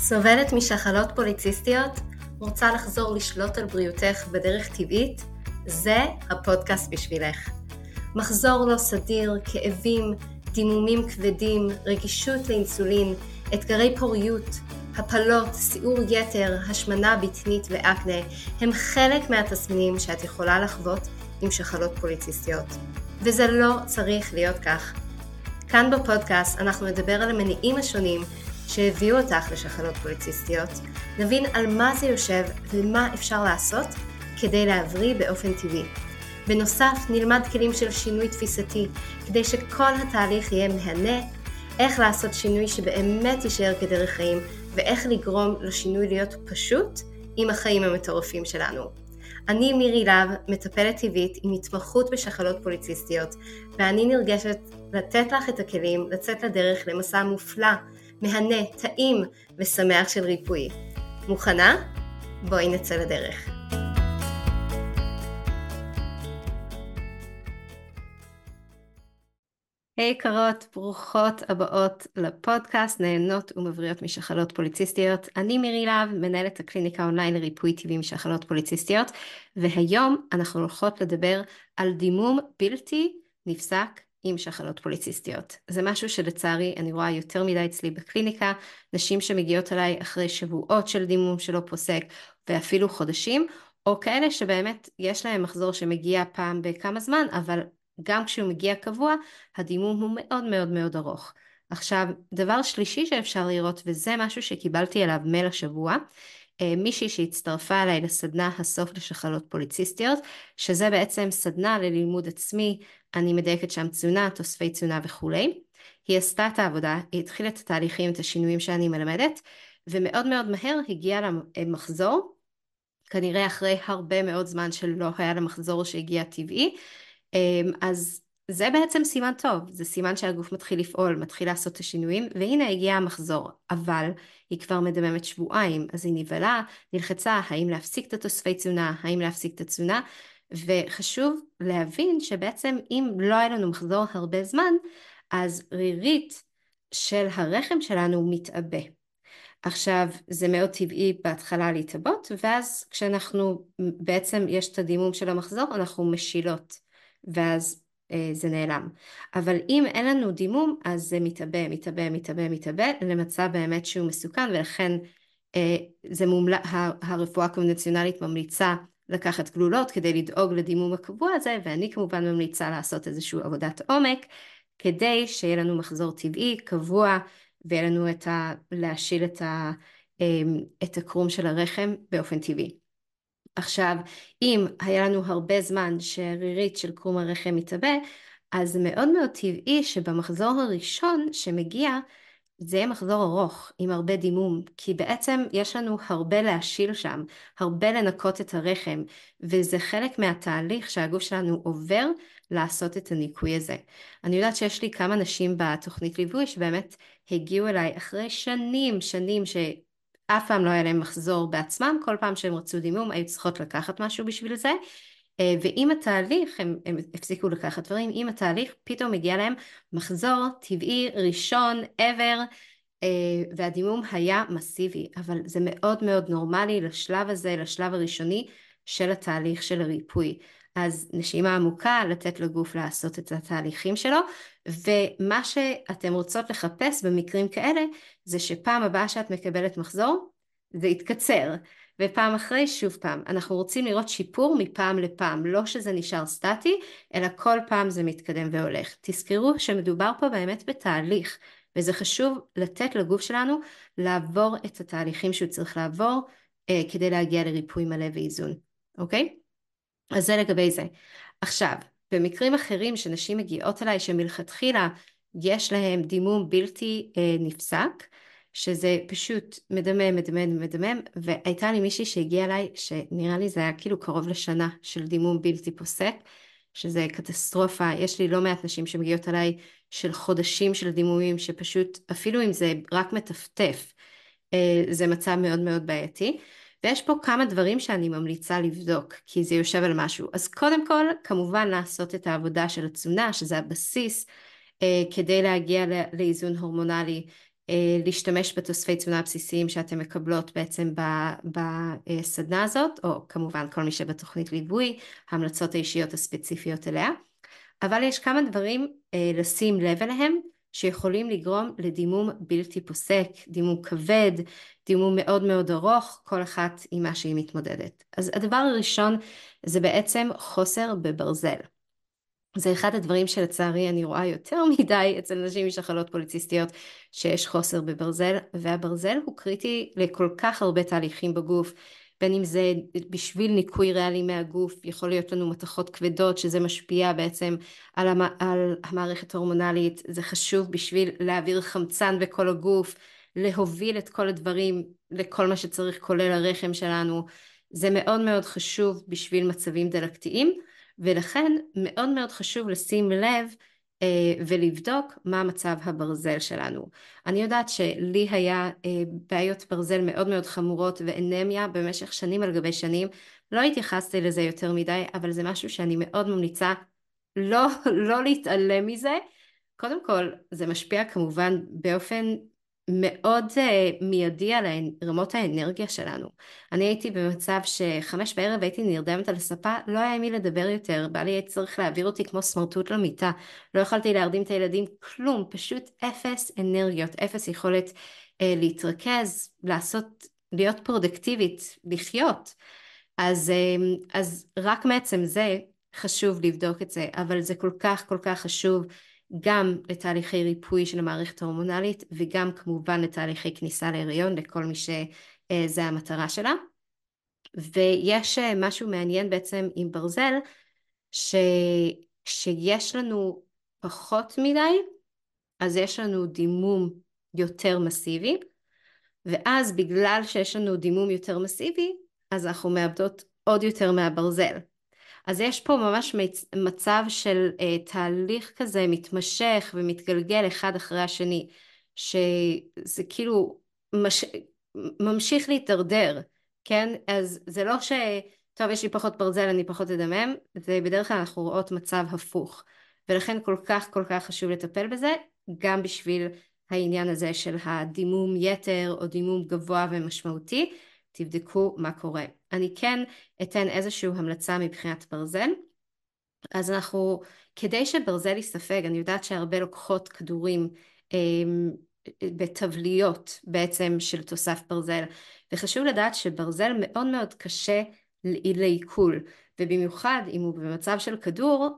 סובלת משחלות פוליציסטיות? רוצה לחזור לשלוט על בריאותך בדרך טבעית? זה הפודקאסט בשבילך. מחזור לא סדיר, כאבים, דימומים כבדים, רגישות לאינסולין, אתגרי פוריות, הפלות, סיעור יתר, השמנה בטנית ואקנה הם חלק מהתסמינים שאת יכולה לחוות עם שחלות פוליציסטיות. וזה לא צריך להיות כך. כאן בפודקאסט אנחנו נדבר על המניעים השונים שהביאו אותך לשחלות פוליציסטיות, נבין על מה זה יושב ומה אפשר לעשות כדי להבריא באופן טבעי. בנוסף נלמד כלים של שינוי תפיסתי כדי שכל התהליך יהיה מהנה, איך לעשות שינוי שבאמת יישאר כדרך חיים ואיך לגרום לשינוי להיות פשוט עם החיים המטורפים שלנו. אני מירי להב, מטפלת טבעית עם התמחות בשחלות פוליציסטיות, ואני נרגשת לתת לך את הכלים לצאת לדרך למסע מופלא, מהנה, טעים ושמח של ריפוי. מוכנה? בואי נצא לדרך. היי יקרות, ברוכות הבאות לפודקאסט נהנות ומבריות משחלות פוליציסטיות. אני מירי להב, מנהלת הקליניקה אונליין לריפוי טבעי משחלות פוליציסטיות, והיום אנחנו הולכות לדבר על דימום בלתי נפסק עם שחלות פוליציסטיות. זה משהו שלצערי אני רואה יותר מדי אצלי בקליניקה, נשים שמגיעות אליי אחרי שבועות של דימום שלא פוסק ואפילו חודשים, או כאלה שבאמת יש להם מחזור שמגיע פעם בכמה זמן, אבל גם כשהוא מגיע קבוע, הדימום הוא מאוד מאוד מאוד ארוך. עכשיו, דבר שלישי שאפשר לראות, וזה משהו שקיבלתי אליו מייל השבוע, מישהי שהצטרפה אליי לסדנה הסוף לשחלות פוליציסטיות, שזה בעצם סדנה ללימוד עצמי, אני מדייקת שם תזונה, תוספי תזונה וכו'. היא עשתה את העבודה, היא התחילה את התהליכים, את השינויים שאני מלמדת, ומאוד מאוד מהר הגיעה למחזור, כנראה אחרי הרבה מאוד זמן שלא היה למחזור שהגיע טבעי, אז זה בעצם סימן טוב, זה סימן שהגוף מתחיל לפעול, מתחיל לעשות את השינויים, והנה הגיע המחזור, אבל היא כבר מדממת שבועיים, אז היא נבלה, נלחצה, האם להפסיק את התוספי תזונה, האם להפסיק את התזונה, וחשוב להבין שבעצם אם לא היה לנו מחזור הרבה זמן, אז רירית של הרחם שלנו מתעבה. עכשיו זה מאוד טבעי בהתחלה להתאבות, ואז כשאנחנו בעצם יש את הדימום של המחזור, אנחנו משילות. ואז זה נעלם. אבל אם אין לנו דימום, אז זה מתאבה למצב באמת שהוא מסוכן, ולכן הרפואה הקונבנציונלית ממליצה לקחת גלולות כדי לדאוג לדימום הקבוע הזה, ואני כמובן ממליצה לעשות איזושהי עבודת עומק, כדי שיהיה לנו מחזור טבעי, קבוע, ויהיה לנו להשיל את הקרום של הרחם באופן טבעי. עכשיו, אם היה לנו הרבה זמן שהרירית של קרום הרחם מתאבה, אז זה מאוד מאוד טבעי שבמחזור הראשון שמגיע, זה יהיה מחזור ארוך עם הרבה דימום, כי בעצם יש לנו הרבה להשיל שם, הרבה לנקות את הרחם, וזה חלק מהתהליך שהגוף שלנו עובר לעשות את הניקוי הזה. אני יודעת שיש לי כמה נשים בתוכנית ליווי שבאמת הגיעו אליי אחרי שנים אף פעם לא היה להם מחזור בעצמם, כל פעם שהם רצו דימום היו צריכות לקחת משהו בשביל זה, ועם התהליך, הם הפסיקו לקחת דברים, עם התהליך פתאום הגיע להם מחזור טבעי ראשון ever, והדימום היה מסיבי, אבל זה מאוד מאוד נורמלי לשלב הזה, לשלב הראשוני של התהליך של הריפוי. אז נשימה עמוקה, לתת לגוף לעשות את התהליכים שלו, ומה שאתם רוצות לחפש במקרים כאלה, זה שפעם הבאה שאת מקבלת מחזור, זה יתקצר, ופעם אחרי שוב פעם. אנחנו רוצים לראות שיפור מפעם לפעם, לא שזה נשאר סטטי, אלא כל פעם זה מתקדם והולך. תזכרו שמדובר פה באמת בתהליך, וזה חשוב לתת לגוף שלנו לעבור את התהליכים שהוא צריך לעבור, כדי להגיע לריפוי מלא ואיזון. אוקיי? אז זה לגבי זה. עכשיו, במקרים אחרים שנשים מגיעות אליי שמלכתחילה יש להם דימום בלתי נפסק, שזה פשוט מדמם, והייתה לי מישהי שהגיעה אליי שנראה לי זה היה כאילו קרוב לשנה של דימום בלתי פוסק, שזה קטסטרופה. יש לי לא מעט נשים שמגיעות אליי של חודשים של דימומים שפשוט אפילו אם זה רק מטפטף, זה מצב מאוד מאוד בעייתי. ויש פה כמה דברים שאני ממליצה לבדוק, כי זה יושב על משהו. אז קודם כל, כמובן לעשות את העבודה של התזונה, שזה הבסיס, כדי להגיע לאיזון הורמונלי, להשתמש בתוספי תזונה הבסיסיים שאתם מקבלות בעצם בסדנה הזאת, או כמובן כל מי שבתוכנית ליווי, ההמלצות האישיות הספציפיות אליה. אבל יש כמה דברים לשים לב אליהם שיכולים לגרום לדימום בלתי פוסק, דימום כבד, דימום מאוד מאוד ארוך, כל אחת עם מה שהיא מתמודדת. אז הדבר הראשון זה בעצם חוסר בברזל. זה אחד הדברים שלצערי אני רואה יותר מדי אצל נשים עם שחלות פוליציסטיות, שיש חוסר בברזל, והברזל הוא קריטי לכל כך הרבה תהליכים בגוף, בין אם זה בשביל ניקוי ריאלי מהגוף, יכול להיות לנו מתכות כבדות שזה משפיע בעצם על המערכת ההורמונלית, זה חשוב בשביל להעביר חמצן בכל הגוף, להוביל את כל הדברים לכל מה שצריך כולל הרחם שלנו, זה מאוד מאוד חשוב בשביל מצבים דלקתיים, ולכן מאוד מאוד חשוב לשים לב ולבדוק מה מצב הברזל שלנו. אני יודעת שלי היה בעיות ברזל מאוד מאוד חמורות ואנמיה במשך שנים על גבי שנים, לא התייחסתי לזה יותר מדי, אבל זה משהו שאני מאוד ממליצה לא להתעלם מזה. קודם כל זה משפיע כמובן באופן מאוד מיידי על רמות האנרגיה שלנו. אני הייתי במצב ש5 בערב הייתי נרדמת על הספה, לא היה עם מי לדבר יותר, בעלי היה צריך להעביר אותי כמו סמרטוט למיטה, לא יכולתי להרדים את הילדים, כלום, פשוט אפס אנרגיות, אפס יכולת להתרכז, להיות פרודקטיבית, לחיות. אז רק מעצם זה חשוב לבדוק את זה, אבל זה כל כך כל כך חשוב גם לתהליכי ריפוי של המערכת ההורמונלית וגם כמובן לתהליכי כניסה להיריון לכל מי שזה המטרה שלה. ויש משהו מעניין בעצם עם ברזל, שיש לנו פחות מדי, אז יש לנו דימום יותר מסיבי, ואז בגלל שיש לנו דימום יותר מסיבי, אז אנחנו מאבדות עוד יותר מהברזל. אז יש פה ממש מצב של תהליך כזה מתמשך ומתגלגל אחד אחרי השני, שזה כאילו ממשיך להתדרדר, כן? אז זה לא טוב, יש לי פחות ברזל, אני פחות אדמם, זה בדרך כלל אנחנו רואות מצב הפוך, ולכן כל כך כל כך חשוב לטפל בזה, גם בשביל העניין הזה של הדימום יתר או דימום גבוה ומשמעותי, תבדקו מה קורה. אני כן אתן איזושהי המלצה מבחינת ברזל. אז כדי שברזל יספג, אני יודעת שהרבה לוקחות כדורים בתבליות בעצם של תוסף ברזל, וחשוב לדעת שברזל מאוד מאוד קשה לעיכול, ובמיוחד אם הוא במצב של כדור,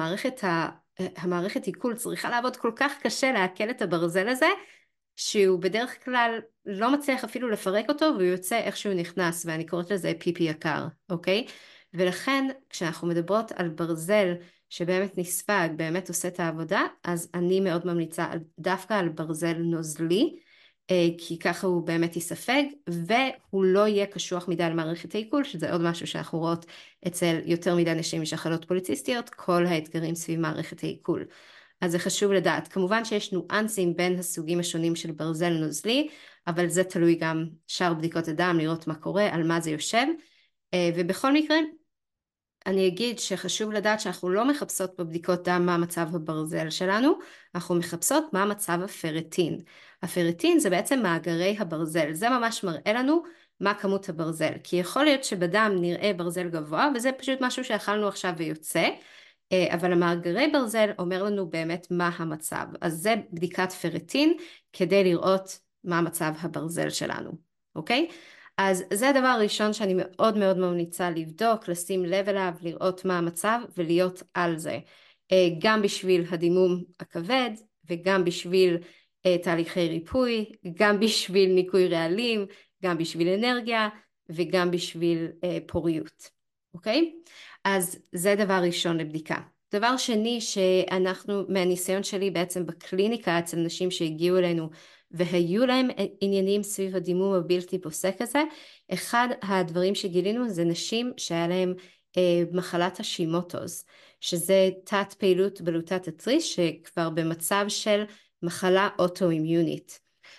המערכת עיכול צריכה לעבוד כל כך קשה לעכל את הברזל הזה, שהוא בדרך כלל לא מצליח אפילו לפרק אותו, והוא יוצא איך שהוא נכנס, ואני קוראת לזה פיפי יקר, אוקיי? ולכן כשאנחנו מדברות על ברזל שבאמת נספג, באמת עושה את העבודה, אז אני מאוד ממליצה דווקא על ברזל נוזלי, כי ככה הוא באמת יספג, והוא לא יהיה קשוח מדי על מערכת העיכול, שזה עוד משהו שאנחנו רואות אצל יותר מדי נשים משחלות פוליציסטיות, כל האתגרים סביב מערכת העיכול. אז זה חשוב לדעת. כמובן שיש ניואנסים בין הסוגים השונים של ברזל נוזלי, אבל זה תלוי גם שאר בדיקות הדם, לראות מה קורה, על מה זה יושב. ובכל מקרה, אני אגיד שחשוב לדעת שאנחנו לא מחפשות בבדיקות דם מה מצב הברזל שלנו, אנחנו מחפשות מה מצב הפרטין. הפרטין זה בעצם מאגרי הברזל, זה ממש מראה לנו מה כמות הברזל, כי יכול להיות שבדם נראה ברזל גבוה, וזה פשוט משהו שאכלנו עכשיו ויוצא, אבל המאגרי ברזל אומר לנו באמת מה המצב. אז זה בדיקת פרטין כדי לראות מה מצב הברזל שלנו, אוקיי? אז זה הדבר הראשון שאני מאוד מאוד ממליצה לבדוק, לשים לב אליו, לראות מה המצב ולהיות על זה. גם בשביל הדימום הכבד וגם בשביל תהליכי ריפוי, גם בשביל ניקוי רעלים, גם בשביל אנרגיה וגם בשביל פוריות, אוקיי? אז זה דבר ראשון לבדיקה. דבר שני שאנחנו מהניסיון שלי בעצם בקליניקה אצל נשים שהגיעו אלינו והיו להם עניינים סביב הדימום הבלתי פוסק הזה, אחד הדברים שגילינו זה נשים שהיה להם מחלת השימוטוז, שזה תת פעילות בלוטת התריס שכבר במצב של מחלה אוטואימיונית.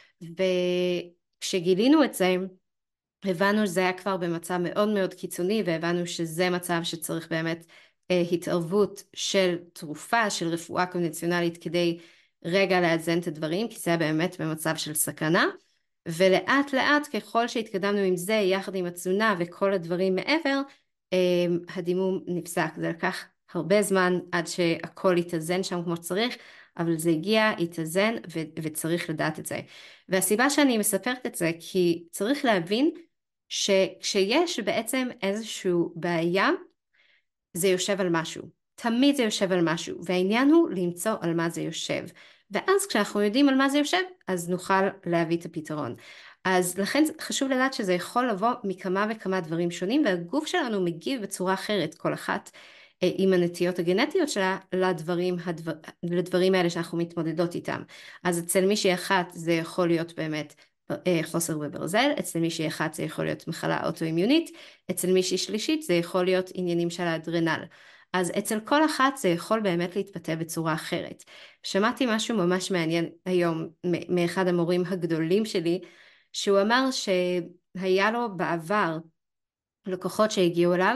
וכשגילינו את זה, הבנו שזה היה כבר במצב מאוד מאוד קיצוני, והבנו שזה מצב שצריך באמת התערבות של תרופה, של רפואה קונבנציונלית, כדי רגע לאזן את הדברים, כי זה באמת במצב של סכנה, ולאט לאט ככל שהתקדמנו עם זה, יחד עם התזונה וכל הדברים מעבר, הדימום נפסק. זה לקח הרבה זמן עד שהכל יתאזן שם כמו שצריך, אבל זה הגיע, יתאזן, וצריך לדעת את זה. והסיבה שאני מספרת את זה, כי צריך להבין שכשיש בעצם איזשהו בעיה, זה יושב על משהו. תמיד זה יושב על משהו, והעניין הוא למצוא על מה זה יושב. ואז כשאנחנו יודעים על מה זה יושב, אז נוכל להביא את הפתרון. אז לכן חשוב לדעת שזה יכול לבוא מכמה וכמה דברים שונים, והגוף שלנו מגיב בצורה אחרת, כל אחת עם הנטיות הגנטיות שלה לדברים האלה שאנחנו מתמודדות איתם. אז אצל מישהי אחת זה יכול להיות באמת חוסר בברזל, אצל מישהי אחת זה יכול להיות מחלה אוטואימיונית, אצל מישהי שלישית זה יכול להיות עניינים של האדרנל. אז אצל כל אחת זה יכול באמת להתבטא בצורה אחרת. שמעתי משהו ממש מעניין היום מאחד המורים הגדולים שלי, שהוא אמר שהיה לו בעבר לקוחות שהגיעו אליו,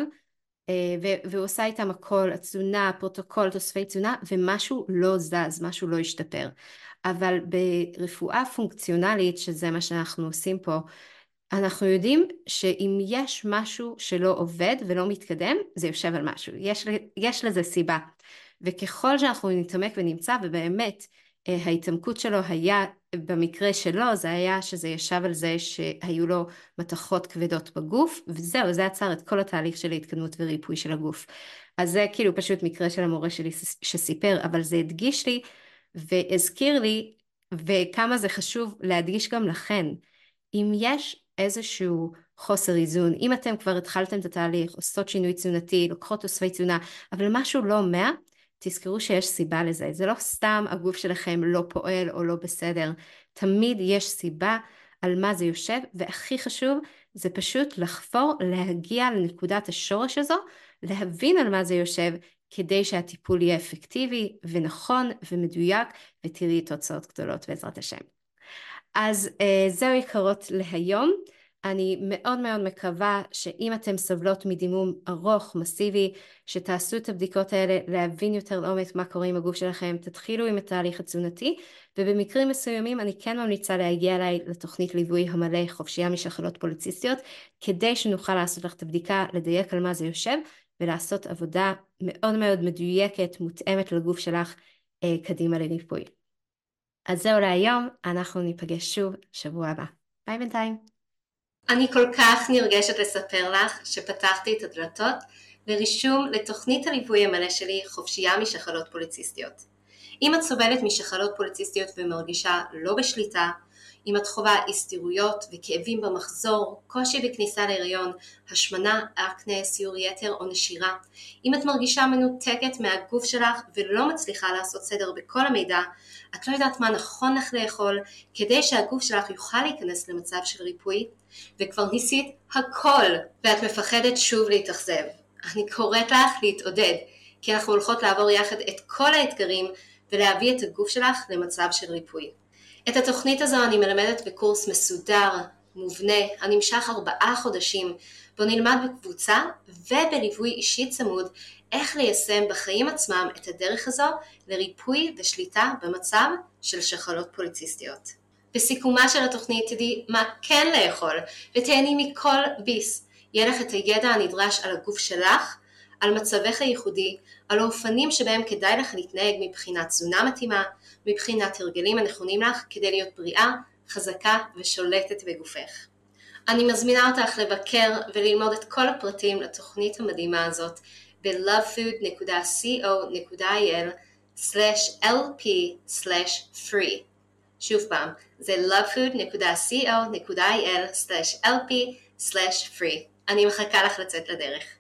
והוא עושה איתם הכל, התזונה, הפרוטוקול, תוספי תזונה, ומשהו לא זז, משהו לא השתפר. אבל ברפואה פונקציונלית, שזה מה שאנחנו עושים פה, אנחנו יודעים שאם יש משהו שלא עובד ולא מתקדם, זה יושב על משהו. יש לזה סיבה. וככל שאנחנו נתעמק ונמצא, ובאמת ההתעמקות שלו היה, במקרה שלו, זה היה שזה ישב על זה שהיו לו מתחות כבדות בגוף, וזהו, זה עצר את כל התהליך של ההתקדמות וריפוי של הגוף. אז זה כאילו פשוט מקרה של המורה שלי שסיפר, אבל זה הדגיש לי והזכיר לי, וכמה זה חשוב להדגיש גם לכן. אם יש איזשהו חוסר איזון, אם אתם כבר התחלתם את התהליך, עושות שינוי תזונתי, לוקחות תוספי תזונה, אבל משהו לא 100, תזכרו שיש סיבה לזה. זה לא סתם הגוף שלכם לא פועל או לא בסדר. תמיד יש סיבה על מה זה יושב, והכי חשוב זה פשוט לחפור, להגיע לנקודת השורש הזו, להבין על מה זה יושב, כדי שהטיפול יהיה אפקטיבי ונכון ומדויק, ותראי תוצאות גדולות בעזרת השם. אז זהו יקרות להיום. אני מאוד מאוד מקווה שאם אתם סובלות מדימום ארוך, מסיבי, שתעשו את הבדיקות האלה, להבין יותר לעומק מה קורה עם הגוף שלכם, תתחילו עם התהליך התזונתי, ובמקרים מסוימים אני כן ממליצה להגיע אליי לתוכנית ליווי המלא חופשייה משחלות פוליציסטיות, כדי שנוכל לעשות לך את הבדיקה, לדייק על מה זה יושב, ולעשות עבודה מאוד מאוד מדויקת, מותאמת לגוף שלך קדימה לריפוי. אז זהו להיום, אנחנו ניפגש שוב שבוע הבא. ביי בינתיים. אני כל כך נרגשת לספר לך שפתחתי את הדלתות לרישום לתוכנית הליווי המלא שלי חופשייה משחלות פוליציסטיות. אם את סובלת משחלות פוליציסטיות ומרגישה לא בשליטה, אם את חווה הסתירויות וכאבים במחזור, קושי בכניסה להיריון, השמנה, אקנה, סיור יתר או נשירה, אם את מרגישה מנותקת מהגוף שלך ולא מצליחה לעשות סדר בכל המידע, את לא יודעת מה נכון לך לאכול כדי שהגוף שלך יוכל להיכנס למצב של ריפוי, וכבר ניסית הכל ואת מפחדת שוב להתאכזב. אני קוראת לך להתעודד, כי אנחנו הולכות לעבור יחד את כל האתגרים ולהביא את הגוף שלך למצב של ריפוי. את התוכנית הזו אני מלמדת בקורס מסודר, מובנה, הנמשך 4 חודשים, בו נלמד בקבוצה ובליווי אישי צמוד איך ליישם בחיים עצמם את הדרך הזו לריפוי ושליטה במצב של שחלות פוליציסטיות. בסיכומה של התוכנית תדעי מה כן לאכול ותהני מכל ביס. יהיה לך את הידע הנדרש על הגוף שלך, על מצבך הייחודי, על האופנים שבהם כדאי לך להתנהג מבחינת תזונה מתאימה, מבחינת הרגלים הנכונים לך כדי להיות בריאה, חזקה ושולטת בגופך. אני מזמינה אותך לבקר וללמוד את כל הפרטים לתוכנית המדהימה הזאת ב-lovefood.co.il/lp/free. שוב פעם, זה lovefood.co.il/lp/free. אני מחכה לך לצאת לדרך.